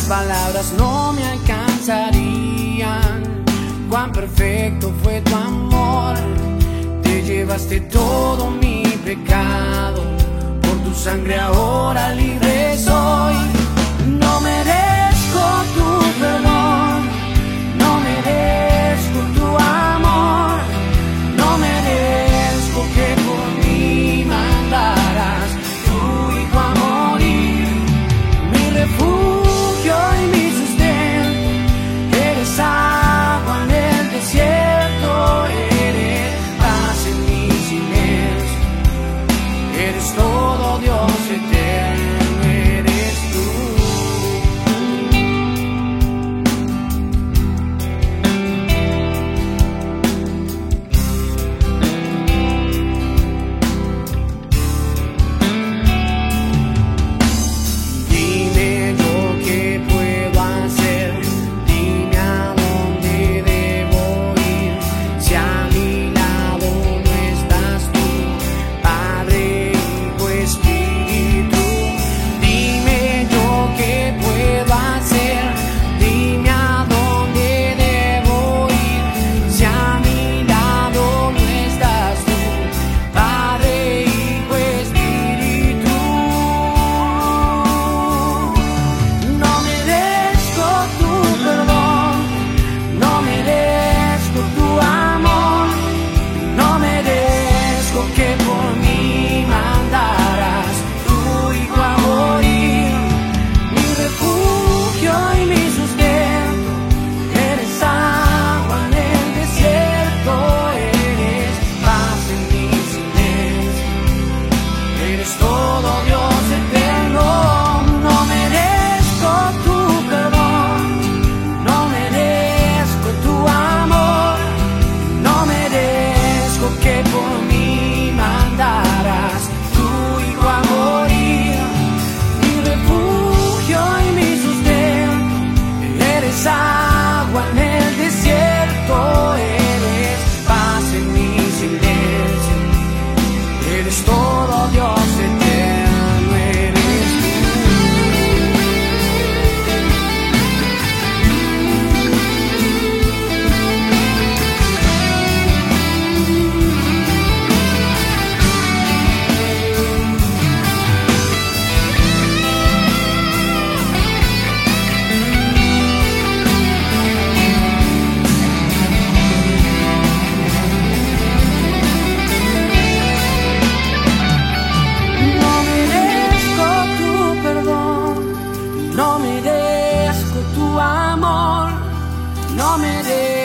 palabras no me alcanzarían. Cuán perfecto fue tu amor, te llevaste todo mi pecado, por tu sangre ahora libre soy. No merezco tu perdón, no merezco tu amor, no merezco que por mí mandaras tu hijo a morir. Mi refugio y mi sustento, eres agua en el desierto, eres paz en mi silencio, eres todo Dios eterno, eres tú. Dime yo qué puedo hacer, dime a dónde debo ir, si a mi lado no estás tú, Padre, Hijo, Espíritu. Dime yo qué puedo hacer, dime a dónde debo ir, si a mi lado no estás tú, Padre, Hijo, Espíritu. No merezco tu perdón, no merezco tu amor, no merezco que por mí mandaras tu hijo a morir. Mi refugio y mi sustento, eres agua en el desierto, eres paz en mi silencio, eres todo Dios eterno. No merezco tu perdón, no merezco tu amor, no merezco que por mí mandaras tu hijo a morir. Mi refugio y mi sustento, eres agua en el desierto, eres paz en mi silencio, eres todo Dios eterno, eres tú. No merezco tu perdón, no merezco tu amor, no merezco